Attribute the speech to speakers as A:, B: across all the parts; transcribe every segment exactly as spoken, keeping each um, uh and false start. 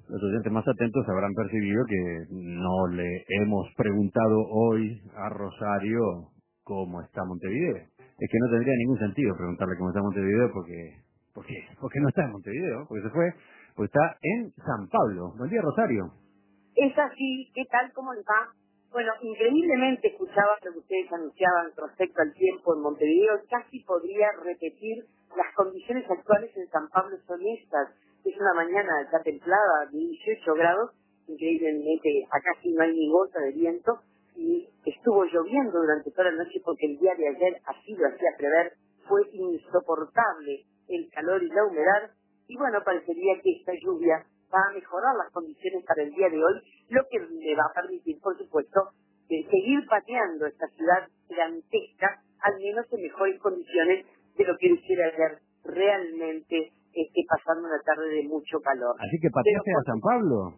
A: Los oyentes más atentos habrán percibido que no le hemos preguntado hoy a Rosario cómo está Montevideo. Es que no tendría ningún sentido preguntarle cómo está Montevideo porque, ¿por qué? Porque no está en Montevideo, porque se fue, pues está en San Pablo. Buen día, Rosario.
B: Es así, ¿qué tal? ¿Cómo les va? Bueno, increíblemente escuchaba lo que ustedes anunciaban respecto al tiempo en Montevideo. Casi podría repetir las condiciones actuales en San Pablo son estas. Es una mañana ya templada de dieciocho grados, increíblemente acá sí no hay ni gota de viento, y estuvo lloviendo durante toda la noche porque el día de ayer, así lo hacía prever, fue insoportable el calor y la humedad, y bueno, parecería que esta lluvia va a mejorar las condiciones para el día de hoy, lo que le va a permitir, por supuesto, de seguir pateando esta ciudad gigantesca, al menos en mejores condiciones de lo que hiciera ayer, realmente esté pasando una tarde de mucho calor.
A: Así que
B: Pero
A: pateaste a
B: por
A: San Pablo.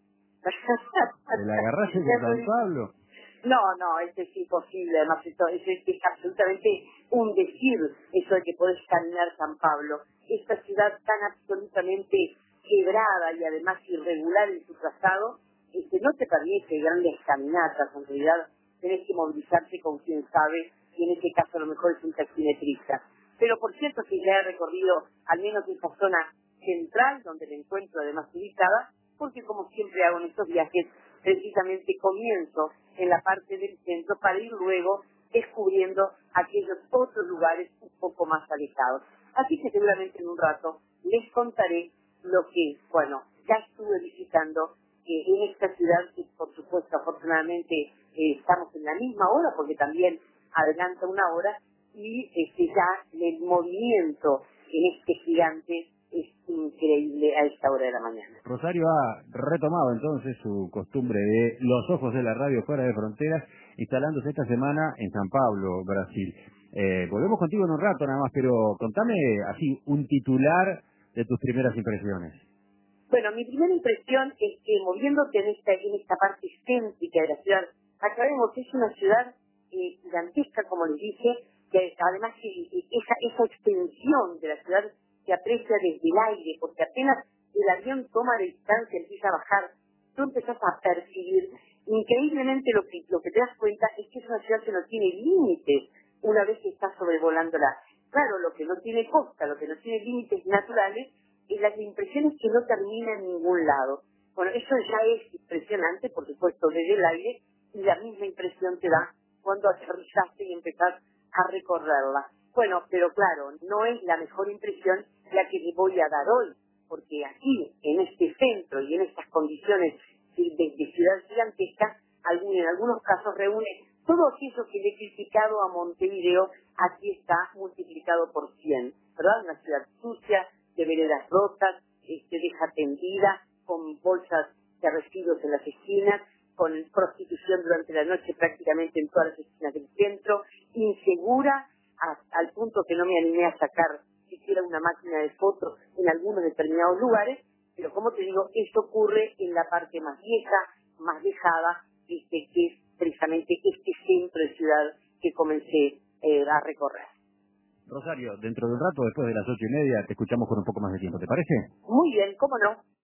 A: ¿Te la agarraste de San Pablo?
B: No, no, esto es imposible, además esto es, es, es absolutamente un decir, eso de que podés caminar San Pablo. Esta ciudad tan absolutamente quebrada y además irregular en su trazado, este, no te permite grandes caminatas, en realidad tenés que movilizarte con quien sabe, y en este caso a lo mejor es un taximetrista. Pero por cierto que ya he recorrido al menos esa zona central, donde me encuentro además ubicada, porque como siempre hago en estos viajes, precisamente comienzo en la parte del centro para ir luego descubriendo aquellos otros lugares un poco más alejados. Así que seguramente en un rato les contaré lo que, bueno, ya estuve visitando eh, en esta ciudad, que por supuesto afortunadamente eh, estamos en la misma hora, porque también adelanta una hora, y este, ya el movimiento en este gigante es increíble a esta hora de la mañana.
A: Rosario ha retomado entonces su costumbre de los ojos de la radio fuera de fronteras, instalándose esta semana en San Pablo, Brasil. Eh, volvemos contigo en un rato nada más, pero contame así un titular de tus primeras impresiones.
B: Bueno, mi primera impresión es que moviéndote en esta, en esta parte céntrica de la ciudad, acá vemos que es una ciudad eh, gigantesca, como les dije, que además eh, esa, esa extensión de la ciudad se aprecia desde el aire, porque apenas el avión toma de distancia, empieza a bajar, tú empezás a percibir. Increíblemente lo que, lo que te das cuenta es que es una ciudad que no tiene límites una vez que estás sobrevolándola. Claro, lo que no tiene costa, lo que no tiene límites naturales, y la impresión es que no termina en ningún lado. Bueno, eso ya es impresionante, por supuesto, desde el aire, y la misma impresión te da cuando aterrizaste y empezás a recorrerla. Bueno, pero claro, no es la mejor impresión la que le voy a dar hoy, porque aquí, en este centro y en estas condiciones de, de- de ciudad gigantesca, algún- en algunos casos reúne todo aquello que le he criticado a Montevideo, aquí está multiplicado por cien, ¿verdad? Una ciudad sucia, de veredas rotas, este, deja tendida, con bolsas de residuos en las esquinas, con prostitución durante la noche prácticamente en todas las esquinas del centro, insegura a- al punto que no me animé a sacar siquiera una máquina de fotos en algunos determinados lugares, pero como te digo, esto ocurre en la parte más vieja, más dejada, este, que es precisamente este centro de ciudad que comencé eh, a recorrer.
A: Rosario, dentro de un rato, después de las ocho y media, te escuchamos con un poco más de tiempo, ¿te parece?
B: Muy bien, ¿cómo no?